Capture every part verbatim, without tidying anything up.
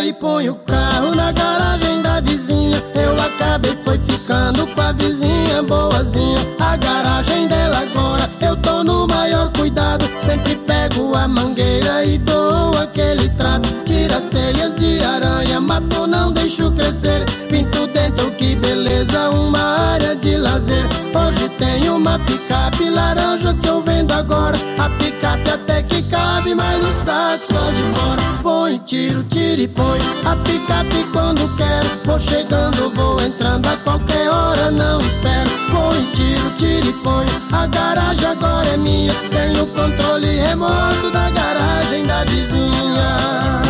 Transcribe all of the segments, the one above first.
e põe o carro na garagem da vizinha. Eu acabei foi ficando com a vizinha boazinha. A garagem dela agora eu tô no maior cuidado. Sempre pego a mangueira e dou aquele trato. Tira as telhas de aranha, mato, não deixo crescer. Pinto dentro, que beleza, uma área de lazer. Hoje tem uma picape laranja que eu vendo agora. A picape até que cabe, mas no saco só de fora. Põe, tiro, tiro e põe a picape quando quero. Vou chegando, vou entrando, a qualquer hora não espero. Põe, tiro, tiro e põe, a garagem agora é minha. Tenho o controle remoto da garagem da vizinha.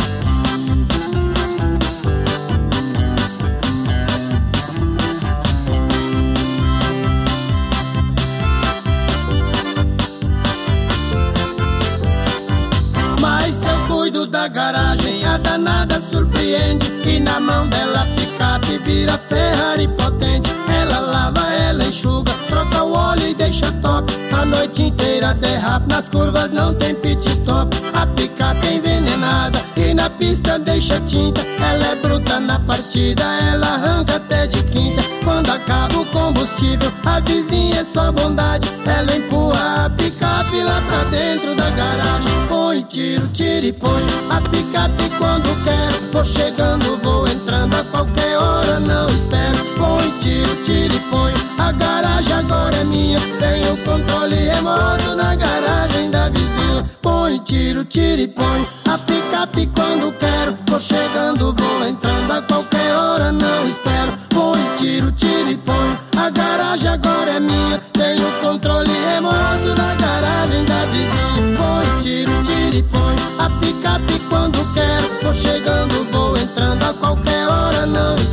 Mas se eu cuido da garagem, a danada surpreende. E na mão dela a picape vira Ferrari potente. Ela lava, ela enxuga, troca o óleo e deixa top. A noite inteira derrapa, nas curvas não tem pit stop. A picape é envenenada e na pista deixa tinta. Ela é bruta na partida, ela arranca até de quinta. Quando acaba o combustível, a vizinha é só bondade. Ela empurra a picape lá pra dentro da garagem. Põe, tiro, tiro e põe a picape quando quero. Vou chegando, vou entrando, a qualquer hora não espero. Põe, tiro, tiro e põe, a garagem agora é minha. Tenho o controle remoto na garagem da vizinha. Põe, tiro, tiro e põe a picape quando quero. Vou chegando, vou entrando, a qualquer hora não espero. Põe, tiro, tiro e põe, a garagem agora é minha. Tenho o controle remoto na garagem da vizinha. Põe, tiro, tiro e põe a picape quando quero. Vou chegando, vou entrando, a qualquer hora não espero.